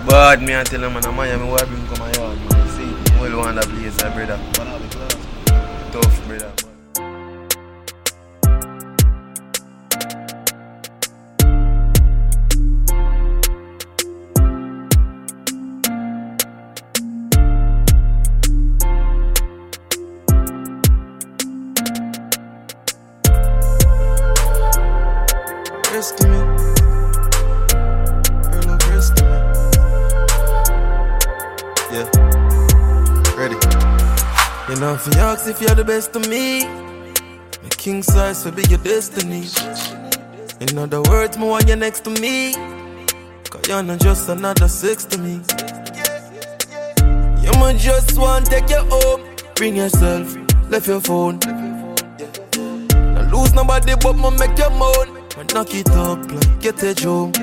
But me I tell him, man, I'm Miami, why bring come my yard, man. See, well, one that place, brother. Tough, brother. Rescue me, girl, love rescue me. Yeah, ready. You know if you ask if you're the best to me, my king size will be your destiny. In other words, me want you next to me, cause you're not just another sex to me. You might just want to take you home, bring yourself, left your phone. Don't lose nobody but me make you moan. But knock it up like get a joke.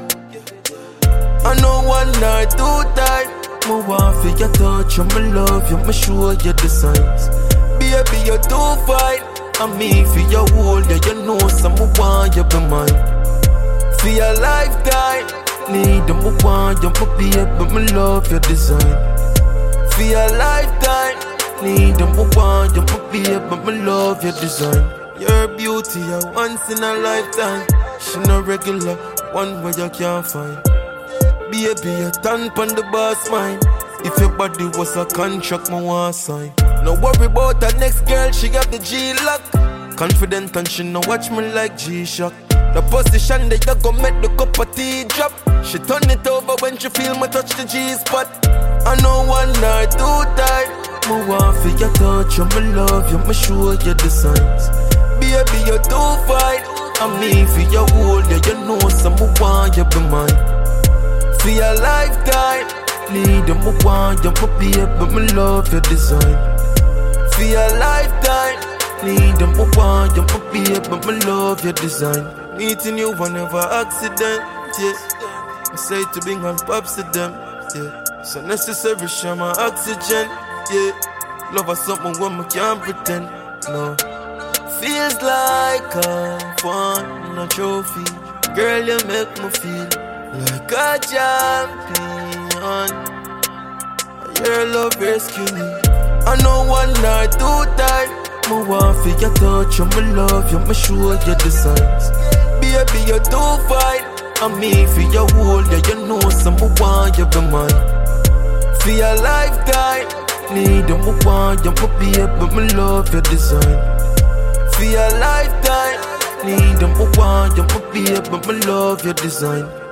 I know one night, 2 times. Me want for your touch, you me love you, me show you the signs. Baby, you're too fine. And me for your whole, yeah, you know some me want you be mine. For your lifetime, need them, me want you, me baby, me love your design. For your lifetime, need them, me want you, me baby, me love your design. Your beauty, a once in a lifetime. She no regular, one where you can't find. Baby, you stand pon the boss mind. If your body was a contract, me want sign. No worry about the next girl, she got the G-lock. Confident and she no watch me like G-Shock. The position that you go make the cup of tea drop. She turn it over when she feel me touch the G-spot. I know one night, 2 times. Me want for your touch, you me love you, me show you the signs. Baby, you're too fine. And me for your whole, yeah, you know some me want you be mine. For your lifetime, need them, me want you, me baby, me love your design. For your lifetime, need them, me want you, me baby, me love your design. Meeting you whenever accident, yeah. I say to bring on pops to them, yeah. So necessary, share my oxygen, yeah. Love is something when me can't pretend, no. Feels like I won a trophy. Girl, you make me feel like a champion. Your love rescue me. I know one night, 2 times. Me want for your touch, you me love you, me show you the signs. Baby, you're too fine. And me for your whole, yeah, you know some me want you be mine. For your lifetime, need them, me want you, me baby, me love your design. For your lifetime, need them, me want you, me baby, me love your design.